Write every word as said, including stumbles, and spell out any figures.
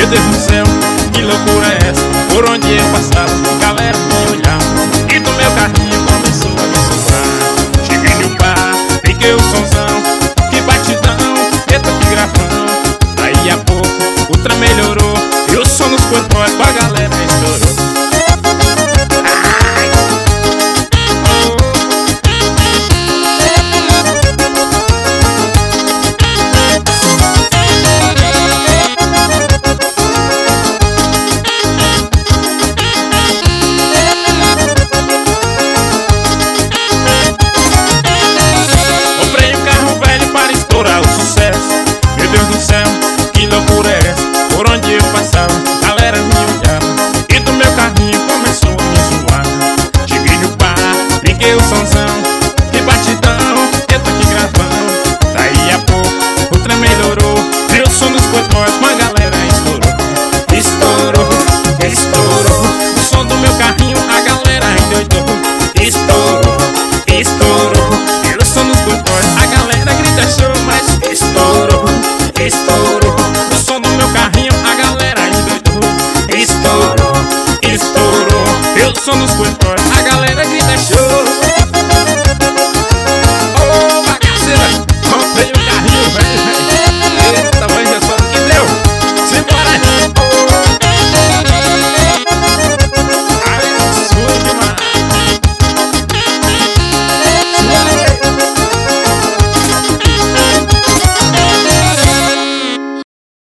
Meu Deus do céu, que loucura é essa? Por onde eu passava, galera me olhava, e do meu carrinho começou a me soprar. Cheguei no bar, liguei o somzão, que batidão, eu tô aqui gravando. Daí a pouco o trem melhorou, e o som nos controles com a galera estourou. Meu Deus do céu, que loucura é essa? Por onde eu passava, galera me olhava, e do meu carrinho começou a me zoar. Cheguei no bar, liguei o somzão, que batidão, eu tô aqui gravando. Daí a pouco o trem melhorou, e o som dos controles com a galera estourou. Estourou, estourou, o som do meu carrinho a galera endoidou. Estourou, estourou, e o som dos controles a galera grita show, mas estourou. Estourou, o som do meu carrinho a galera endoidou. Estourou, estourou, eu som dos controles.